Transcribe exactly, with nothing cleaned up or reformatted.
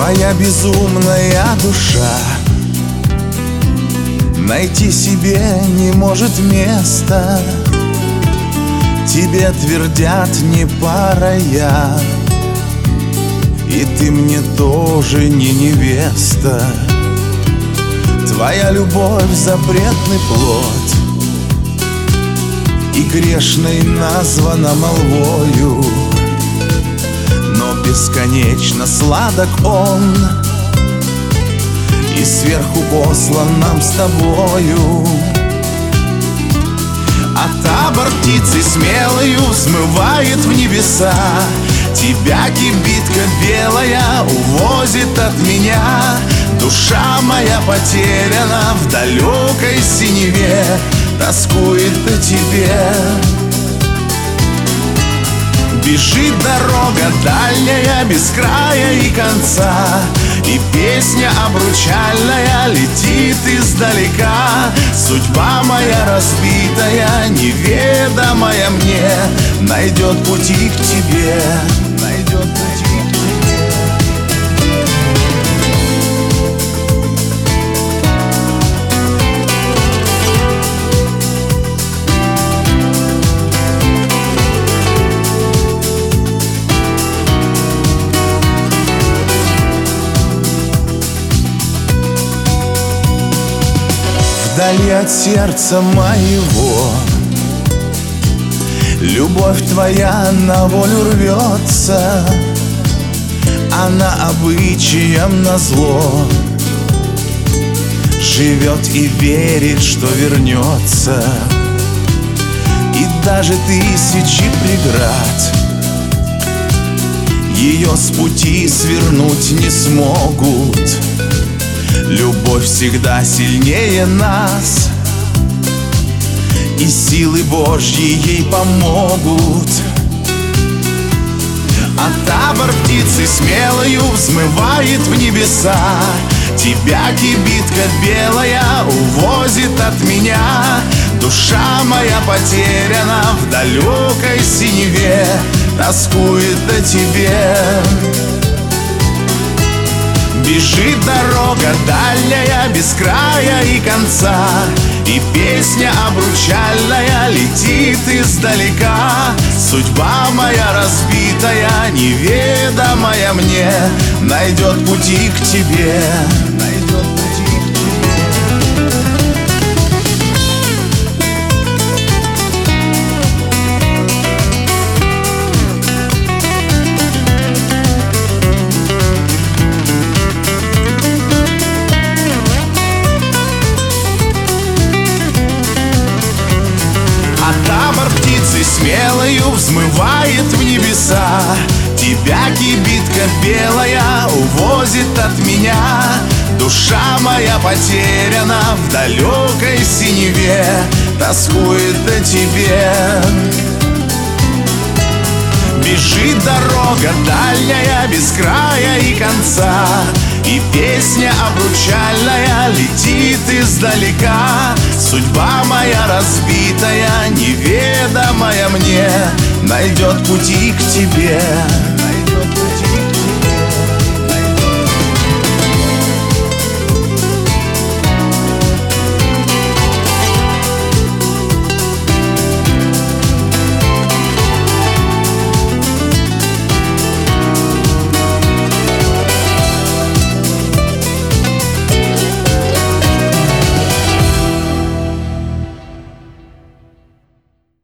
Моя безумная душа найти себе не может места. Тебе твердят, не пара я, и ты мне тоже не невеста. Твоя любовь — запретный плод, и грешной названа молвою, но бесконечно сладок он, и сверху послан нам с тобою. А табор птицы смелою взмывает в небеса. Тебя кибитка белая увозит от меня. Душа моя потеряна в далекой синеве, тоскует по тебе. Бежит дорога дальняя, без края и конца, и песня обручальная летит издалека. Судьба моя разбитая, неведомая мне, найдет пути к тебе, найдет пути к тебе. Вдали от сердца моего любовь твоя на волю рвется. Она обычаям назло живет и верит, что вернется. И даже тысячи преград ее с пути свернуть не смогут. Любовь всегда сильнее нас, и силы Божьи ей помогут. А табор птицы смелою взмывает в небеса. Тебя кибитка белая увозит от меня. Душа моя потеряна в далекой синеве, тоскует по тебе. Бежит дорога дальняя, без края и конца, и песня обручальная летит издалека. Судьба моя разбитая, неведомая мне, найдет пути к тебе, найдет пути к тебе. А табор птицы смелою взмывает в небеса. Тебя кибитка белая увозит от меня. Душа моя потеряна в далекой синеве, тоскует по тебе. Бежит дорога дальняя, без края и конца, и песня обручальная летит издалека. Судьба моя разбитая, неведомая мне, найдет пути к тебе.